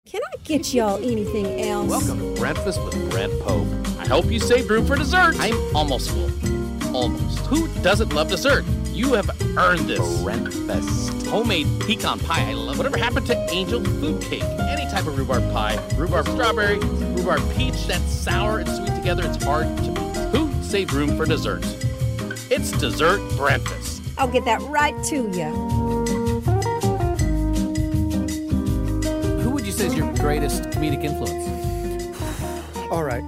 Can I get y'all anything else? Welcome to Breakfast with Brent Pope. I hope you saved room for dessert. I'm almost full. Almost. Who doesn't love dessert? You have earned this. Breakfast. Homemade pecan pie. I love. Whatever happened to angel food cake? Any type of rhubarb pie. Rhubarb strawberry, rhubarb peach. That's sour and sweet together. It's hard to beat. Who saved room for dessert? It's dessert breakfast. I'll get that right to you. Who is your greatest comedic influence? All right.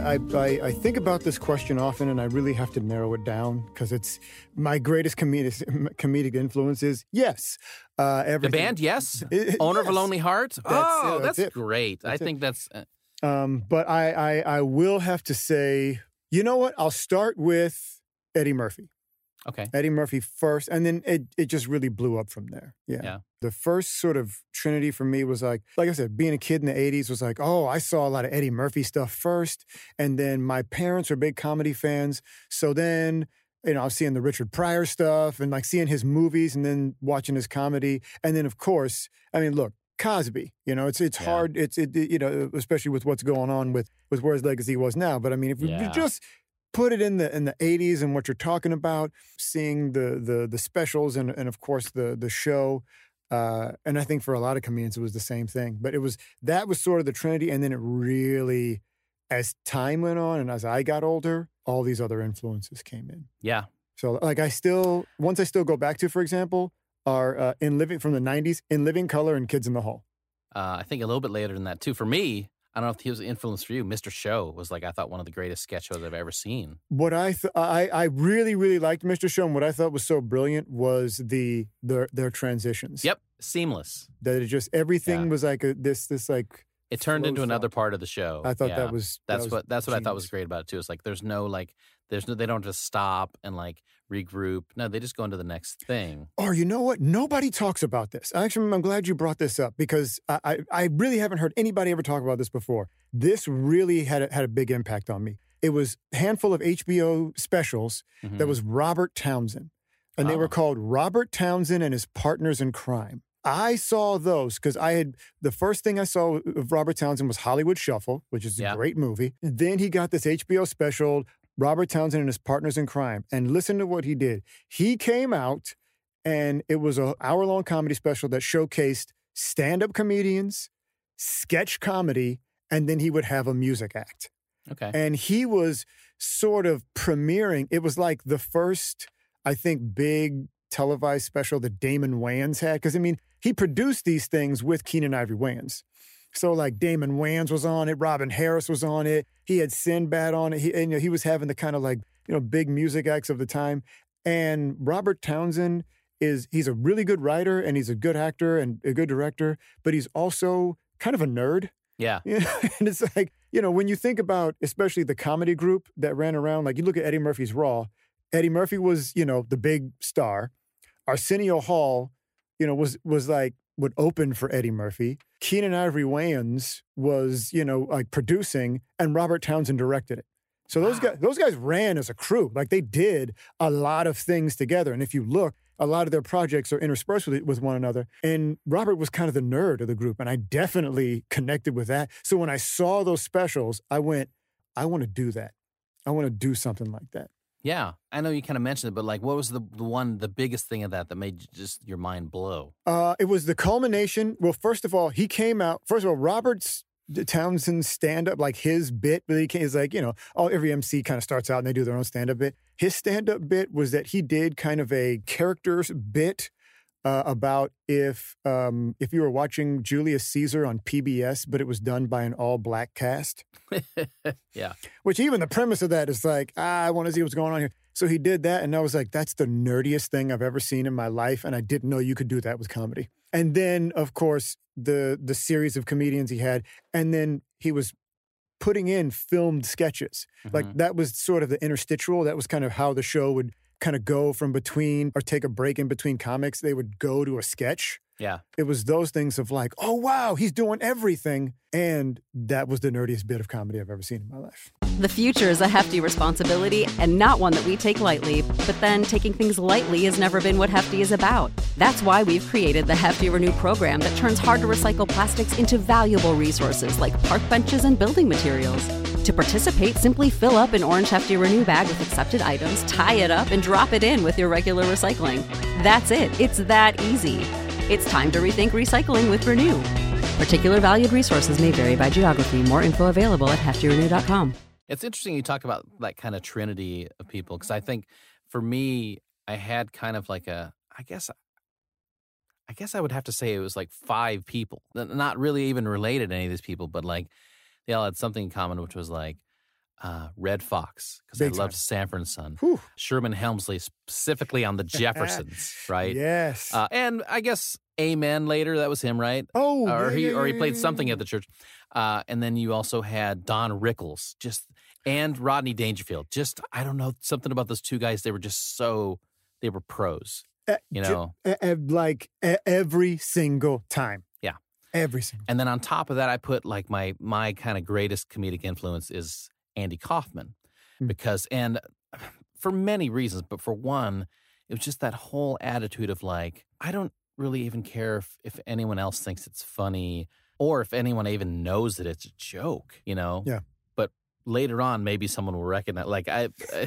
I think about this question often, and I really have to narrow it down because it's my greatest comedic influence is yes. The band, yes. Owner of a Lonely Heart. That's great. I think that's. But I will have to say, you know what? I'll start with Eddie Murphy. Okay. Eddie Murphy first, and then it just really blew up from there. Yeah. The first sort of trinity for me was like I said, being a kid in the 80s was like, oh, I saw a lot of Eddie Murphy stuff first. And then my parents were big comedy fans. So then, I was seeing the Richard Pryor stuff and like seeing his movies and then watching his comedy. And then, of course, look, Cosby, it's hard. It's especially with what's going on with where his legacy was now. But if you just put it in the 80s and what you're talking about, seeing the specials and of course the show. And I think for a lot of comedians, it was the same thing. But that was sort of the trinity. And then it really, as time went on and as I got older, all these other influences came in. Yeah. So like I still go back to, for example, are from the 90s, In Living Color and Kids in the Hall. I think a little bit later than that too. For me, I don't know if he was an influence for you. Mr. Show was I thought one of the greatest sketch shows I've ever seen. What I really, really liked Mr. Show, and what I thought was so brilliant was their transitions. Yep, seamless. That it just everything was like this it turned into another part of the show. I thought that's what I thought was great about it too. It's there's no they don't just stop and regroup. No, they just go into the next thing. Or you know what? Nobody talks about this. Actually, I'm glad you brought this up because I really haven't heard anybody ever talk about this before. This really had a big impact on me. It was a handful of HBO specials that was Robert Townsend. And they were called Robert Townsend and His Partners in Crime. I saw those because the first thing I saw of Robert Townsend was Hollywood Shuffle, which is a great movie. Then he got this HBO special, Robert Townsend and His Partners in Crime. And listen to what he did. He came out and it was an hour-long comedy special that showcased stand-up comedians, sketch comedy, and then he would have a music act. Okay. And he was sort of premiering. It was like the first, I think, big televised special that Damon Wayans had. Because, he produced these things with Keenen Ivory Wayans. So Damon Wayans was on it, Robin Harris was on it, he had Sinbad on it, he was having the kind of big music acts of the time. And Robert Townsend he's a really good writer and he's a good actor and a good director, but he's also kind of a nerd. Yeah. And it's when you think about especially the comedy group that ran around, you look at Eddie Murphy's Raw, Eddie Murphy was, the big star. Arsenio Hall, would open for Eddie Murphy. Keenen Ivory Wayans was, producing, and Robert Townsend directed it. So those guys ran as a crew. They did a lot of things together. And if you look, a lot of their projects are interspersed with one another. And Robert was kind of the nerd of the group, and I definitely connected with that. So when I saw those specials, I went, I want to do that. I want to do something like that. Yeah, I know you kind of mentioned it, but what was the biggest thing of that made just your mind blow? It was the culmination. Well, first of all, Robert Townsend's stand-up, his bit, but is every MC kind of starts out and they do their own stand-up bit. His stand-up bit was that he did kind of a characters bit about if you were watching Julius Caesar on PBS, but it was done by an all-black cast. Yeah. Which even the premise of that is I want to see what's going on here. So he did that, and I was that's the nerdiest thing I've ever seen in my life, and I didn't know you could do that with comedy. And then, of course, the series of comedians he had, and then he was putting in filmed sketches. That was sort of the interstitial. That was kind of how the show would kind of go from between or take a break in between comics. They would go to a sketch. Yeah. It was those things of oh, wow, he's doing everything. And that was the nerdiest bit of comedy I've ever seen in my life. The future is a hefty responsibility and not one that we take lightly. But then taking things lightly has never been what Hefty is about. That's why we've created the Hefty Renew program that turns hard-to-recycle plastics into valuable resources like park benches and building materials. To participate, simply fill up an orange Hefty Renew bag with accepted items, tie it up, and drop it in with your regular recycling. That's it. It's that easy. It's time to rethink recycling with Renew. Particular valued resources may vary by geography. More info available at heftyrenew.com. It's interesting you talk about that kind of trinity of people, because I think for me, I had kind of like I guess I would have to say it was like 5 people, not really even related to any of these people, but like they all had something in common, which was like Red Fox, because I loved Sanford and Son. Whew. Sherman Hemsley, specifically on the Jeffersons, right? Yes. And I guess Amen later, that was him, right? Oh, or he played something at the church. And then you also had Don Rickles, and Rodney Dangerfield. I don't know, something about those two guys. They were they were pros, you know? Like every single time. Yeah. Every single time. And then on top of that, I put like my kind of greatest comedic influence is Andy Kaufman. Because, and for many reasons, but for one, it was just that whole attitude of like, I don't really even care if anyone else thinks it's funny or if anyone even knows that it's a joke, you know? Yeah. But later on, maybe someone will recognize, like I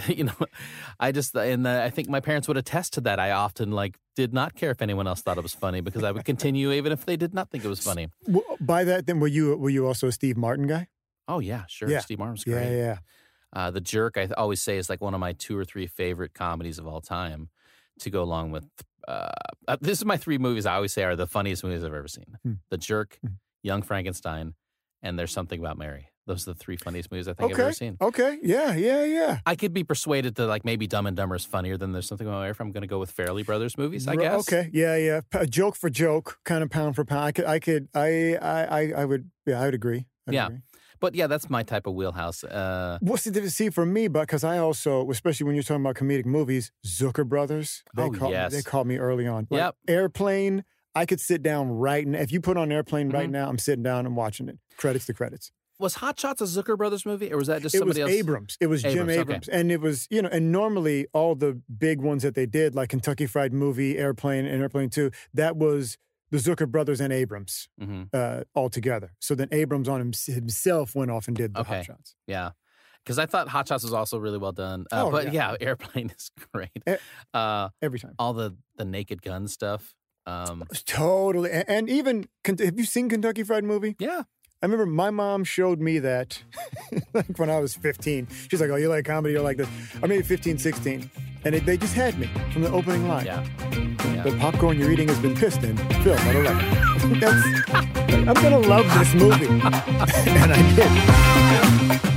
think my parents would attest to that. I often like did not care if anyone else thought it was funny because I would continue even if they did not think it was funny. By that, then were you also a Steve Martin guy? Oh yeah, sure. Yeah. Steve Martin was great. Yeah. The Jerk, I always say, is like one of my 2 or 3 favorite comedies of all time, to go along with. This is my 3 movies I always say are the funniest movies I've ever seen. The Jerk, Young Frankenstein, and There's Something About Mary. Those are the 3 funniest movies I think I've ever seen. Okay. Yeah. I could be persuaded that like maybe Dumb and Dumber is funnier than There's Something About Mary if I'm going to go with Farrelly Brothers movies, I guess. Okay. Yeah. Joke for joke, kind of pound for pound. I would agree. Agree. But yeah, that's my type of wheelhouse. What's the difference? See, for me, because I also, especially when you're talking about comedic movies, Zucker Brothers. They called me early on. Like, yep. Airplane, I could sit down right now. If you put on Airplane right now, I'm sitting down and watching it. Credits to credits. Was Hot Shots a Zucker Brothers movie, or was that just somebody else? It was Abrams. It was Jim Abrams. Okay. And it was, and normally all the big ones that they did, like Kentucky Fried Movie, Airplane, and Airplane 2, that was the Zucker Brothers and Abrams all together. So then Abrams on himself went off and did the Hot Shots. Yeah. Because I thought Hot Shots was also really well done. Airplane is great. Every time. All the Naked Gun stuff. Totally. And even, have you seen Kentucky Fried Movie? Yeah. I remember my mom showed me that like when I was 15. She's like, oh, you like comedy? You're like this. Or maybe 15, 16. And they just had me from the opening line. Yeah. The popcorn you're eating has been pissed in. Phil, let her I'm going to love this movie. And I did.